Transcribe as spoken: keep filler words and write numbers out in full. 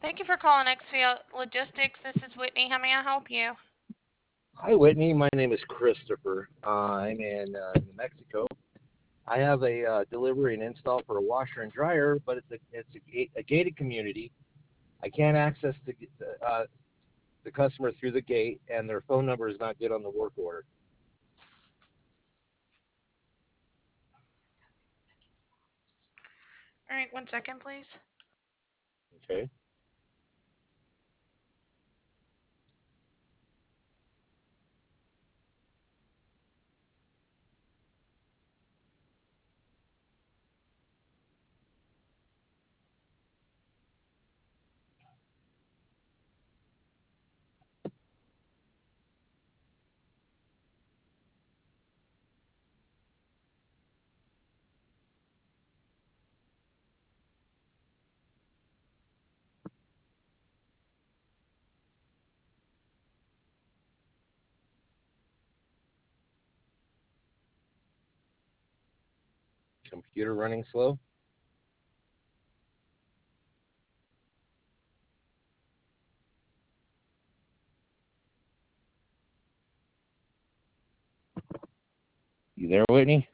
Thank you for calling Xfield Logistics. This is Whitney. How may I help you? Hi, Whitney. My name is Christopher. Uh, I'm in uh, New Mexico. I have a uh, delivery and install for a washer and dryer, but it's a it's a, gate, a gated community. I can't access the uh, the customer through the gate, and their phone number is not good on the work order. All right, one second, please. Okay. Computer running slow. You there, Whitney?